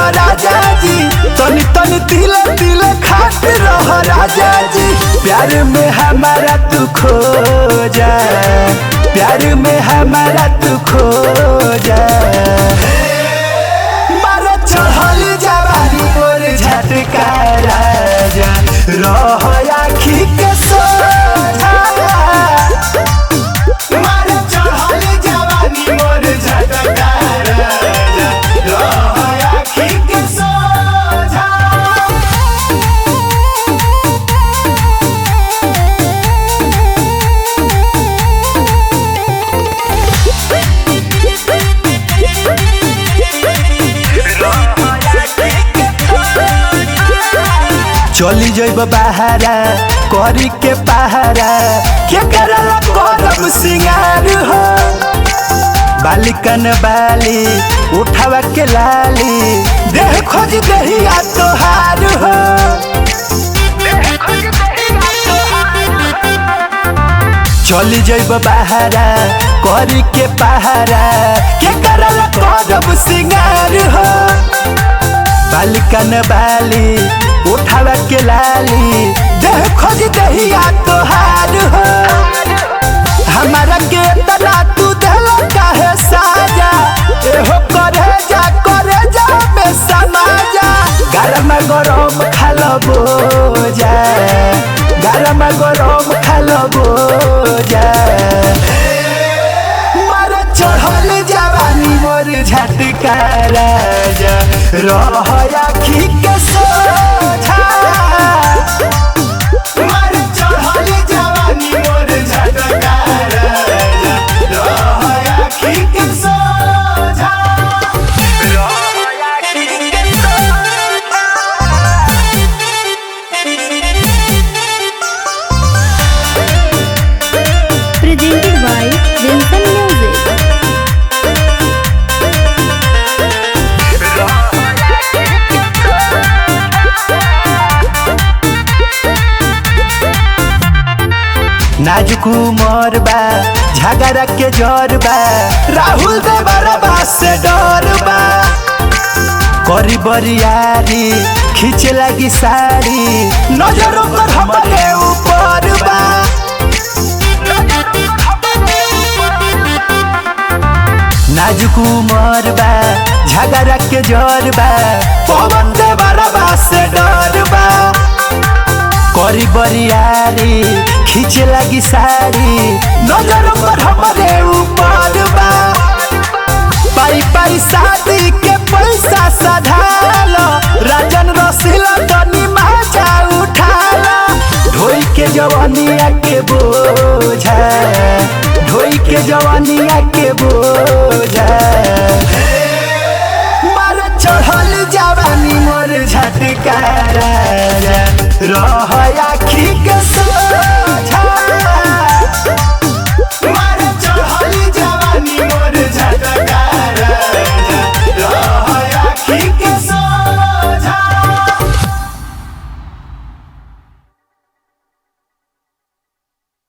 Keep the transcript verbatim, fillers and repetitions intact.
राजा जी, तनी तनी तिले तिले खात रह राजा जी। प्यार में हमारा तू खो जा, प्यार में हमारा तू खो जा। मारा चढ़ल जवानी मोर झटका राजा, रह आखी के सोझा। मारा चढ़ल जवानी मोर झटका राजा, रह आखी के सोझा। चली जइब बहारा करी के पहारा, के करला करम सिंगार हो। बालिकन बाली उठावा के लाली, देह खोज दहिया तोहार हो। चली जइब बहारा करी के पहारा, के करला करम सिंगार हो। बालिकन बाली उठावा के लाली, देह खोज दहिया तोहार हो। हमारा के तना तू देला काहे साजा, एहो करे जा करे जा में समाजा। गरम गरम खालो बोजा, गरम गरम खालो बोजा। मारा चढ़ल जवानी मोर झटका राजा, रह आखी के सोझा। मारा चढ़ल जवानी मोर झटका राजा, रह आखी के सोझा। रह आखी के सोझा। Presented by Vincent Music. नाजुक उमर बा झगड़ा के जर बा, राहुल दे बरबा से डर बा। करी बरियारी खींचे लगी साड़ी, नजरों पर हमारे ऊपर बा। नाजुक उमर बा झगड़ा के जर बा, पवन दे बरबा से डर बा। करी बरियारी खींचे लगी साड़ी, नजरों पर हमारे ऊपर बा। पाई पाई शादी के पैसा सधालो, राजन रसीला तनी मजा उठाला। ढोई के जवानिया के बोझा, ढोई के जवानिया के बोझा। मारा चढ़ल जवानी मोर झटका राजा, रह आखी के